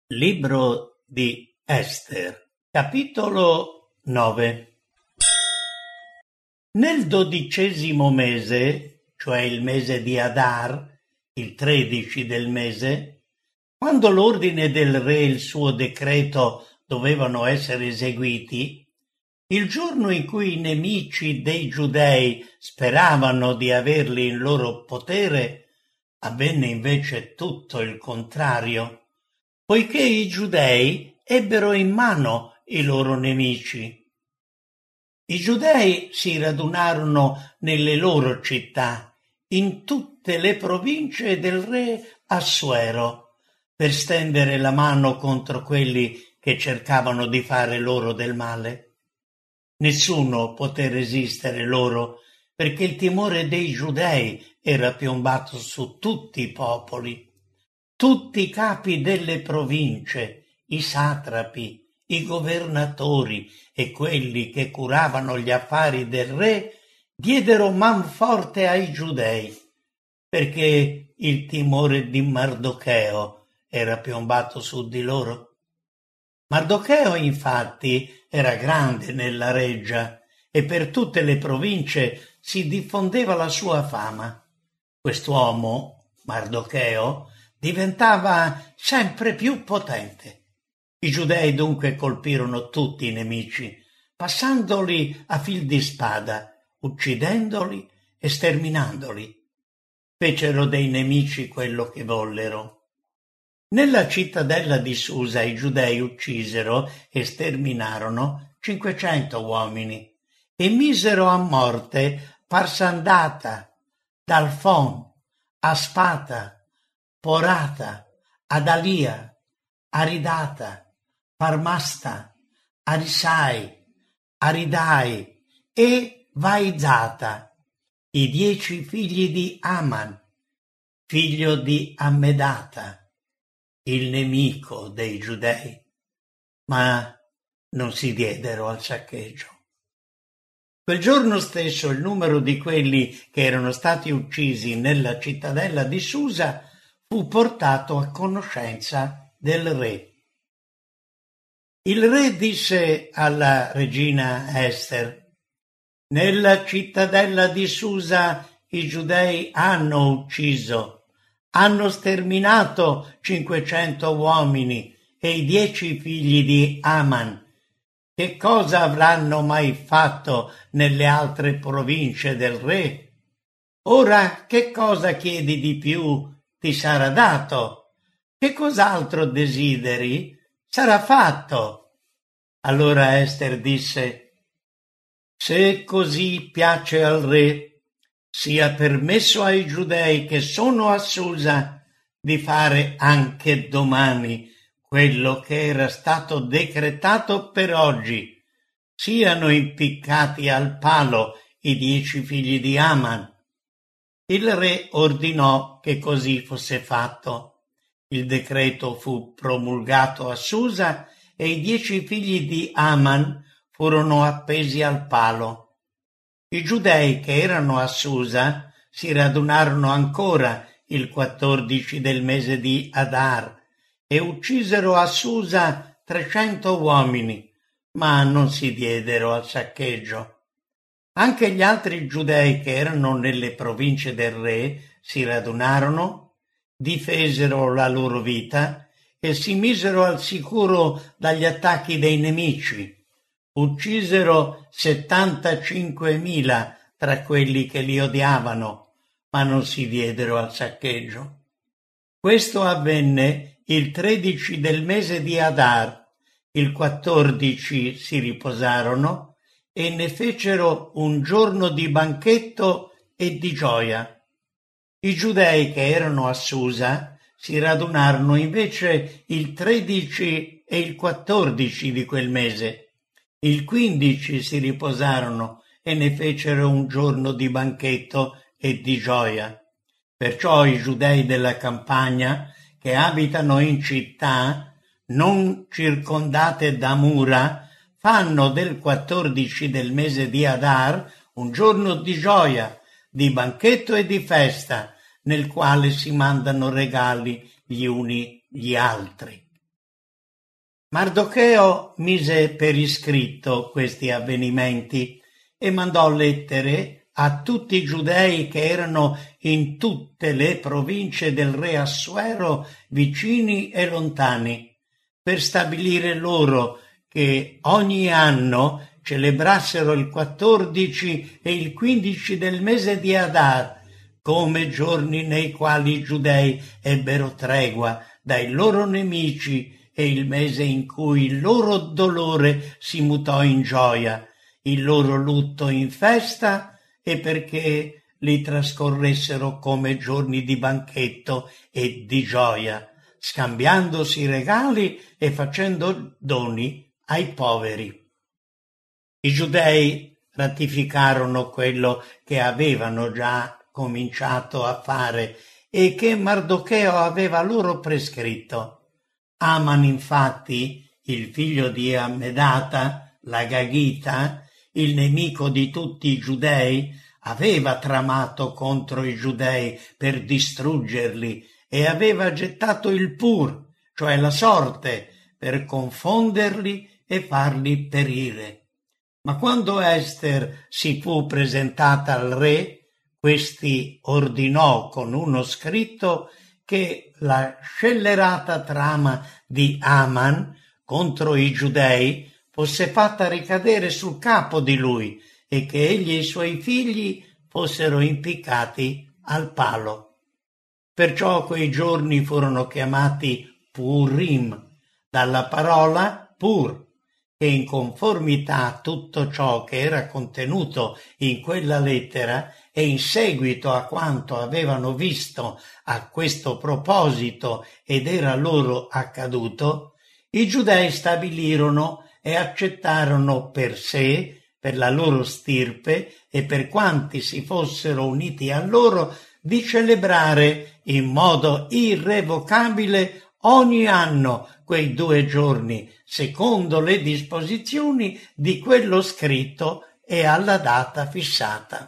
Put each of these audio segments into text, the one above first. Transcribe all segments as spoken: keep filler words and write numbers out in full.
Libro di Ester, capitolo nove. Nel dodicesimo mese, cioè il mese di Adar, il tredici del mese, quando l'ordine del re e il suo decreto dovevano essere eseguiti, il giorno in cui i nemici dei Giudei speravano di averli in loro potere, avvenne invece tutto il contrario, poiché i Giudei ebbero in mano i loro nemici. I Giudei si radunarono nelle loro città, in tutte le province del re Assuero, per stendere la mano contro quelli che cercavano di fare loro del male. Nessuno poté resistere loro, perché il timore dei Giudei era piombato su tutti i popoli. Tutti i capi delle province, i satrapi, i governatori e quelli che curavano gli affari del re diedero manforte ai Giudei, perché il timore di Mardocheo era piombato su di loro. Mardocheo infatti era grande nella reggia e per tutte le province si diffondeva la sua fama. Quest'uomo, Mardocheo, diventava sempre più potente. I Giudei dunque colpirono tutti i nemici, passandoli a fil di spada, uccidendoli e sterminandoli. Fecero dei nemici quello che vollero. Nella cittadella di Susa i Giudei uccisero e sterminarono cinquecento uomini e misero a morte Parsandata, Dalfon, Aspata, Porata, Adalia, Aridata, Parmasta, Arisai, Aridai e Vaizata, i dieci figli di Aman, figlio di Ammedata, il nemico dei Giudei, ma non si diedero al saccheggio. Quel giorno stesso il numero di quelli che erano stati uccisi nella cittadella di Susa fu portato a conoscenza del re. Il re disse alla regina Ester: «Nella cittadella di Susa i Giudei hanno ucciso, hanno sterminato cinquecento uomini e i dieci figli di Aman. Che cosa avranno mai fatto nelle altre province del re? Ora che cosa chiedi di più ti sarà dato, che cos'altro desideri sarà fatto». Allora Ester disse: «Se così piace al re, sia permesso ai Giudei che sono a Susa di fare anche domani quello che era stato decretato per oggi. Siano impiccati al palo i dieci figli di Aman». Il re ordinò che così fosse fatto. Il decreto fu promulgato a Susa e i dieci figli di Aman furono appesi al palo. I Giudei che erano a Susa si radunarono ancora il quattordici del mese di Adar e uccisero a Susa trecento uomini, ma non si diedero al saccheggio. Anche gli altri Giudei che erano nelle province del re si radunarono, difesero la loro vita e si misero al sicuro dagli attacchi dei nemici. Uccisero settantacinquemila tra quelli che li odiavano, ma non si diedero al saccheggio. Questo avvenne il tredici del mese di Adar. Il quattordici si riposarono e ne fecero un giorno di banchetto e di gioia. I Giudei che erano a Susa si radunarono invece il tredici e il quattordici di quel mese. Il quindici si riposarono e ne fecero un giorno di banchetto e di gioia. Perciò i Giudei della campagna che abitano in città non circondate da mura fanno del quattordici del mese di Adar un giorno di gioia, di banchetto e di festa, nel quale si mandano regali gli uni gli altri. Mardocheo mise per iscritto questi avvenimenti e mandò lettere a tutti i giudei che erano in tutte le province del re Assuero, vicini e lontani, per stabilire loro che ogni anno celebrassero il quattordici e il quindici del mese di Adar come giorni nei quali i giudei ebbero tregua dai loro nemici e il mese in cui il loro dolore si mutò in gioia, il loro lutto in festa, e perché li trascorressero come giorni di banchetto e di gioia, scambiandosi regali e facendo doni ai poveri. I giudei ratificarono quello che avevano già cominciato a fare e che Mardocheo aveva loro prescritto. Aman, infatti, il figlio di Ammedata, la Gagita, il nemico di tutti i giudei, aveva tramato contro i giudei per distruggerli e aveva gettato il pur, cioè la sorte, per confonderli e farli perire. Ma quando Ester si fu presentata al re, questi ordinò con uno scritto che la scellerata trama di Aman contro i giudei fosse fatta ricadere sul capo di lui e che egli e i suoi figli fossero impiccati al palo. Perciò quei giorni furono chiamati Purim, dalla parola pur, che in conformità a tutto ciò che era contenuto in quella lettera e in seguito a quanto avevano visto a questo proposito ed era loro accaduto, i giudei stabilirono e accettarono per sé, per la loro stirpe e per quanti si fossero uniti a loro, di celebrare in modo irrevocabile ogni anno quei due giorni, secondo le disposizioni di quello scritto e alla data fissata.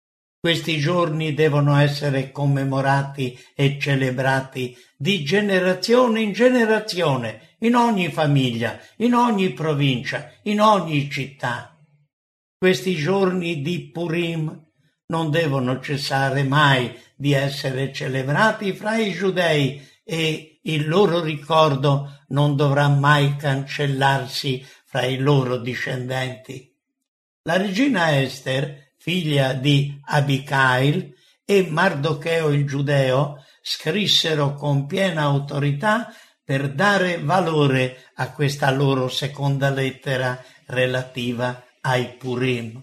Questi giorni devono essere commemorati e celebrati di generazione in generazione, in ogni famiglia, in ogni provincia, in ogni città. Questi giorni di Purim non devono cessare mai di essere celebrati fra i giudei e il loro ricordo non dovrà mai cancellarsi fra i loro discendenti. La regina Ester, figlia di Abicail, e Mardocheo il giudeo scrissero con piena autorità per dare valore a questa loro seconda lettera relativa ai Purim.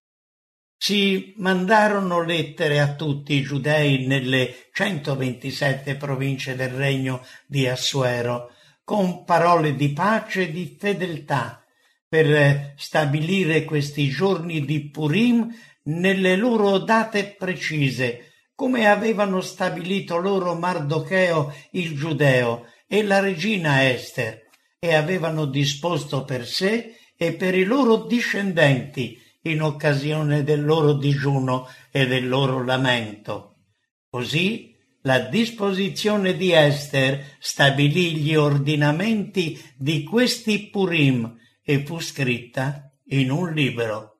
Si mandarono lettere a tutti i giudei nelle centoventisette province del regno di Assuero, con parole di pace e di fedeltà, per stabilire questi giorni di Purim nelle loro date precise, come avevano stabilito loro Mardocheo il giudeo e la regina Ester, e avevano disposto per sé e per i loro discendenti in occasione del loro digiuno e del loro lamento. Così la disposizione di Ester stabilì gli ordinamenti di questi Purim e fu scritta in un libro.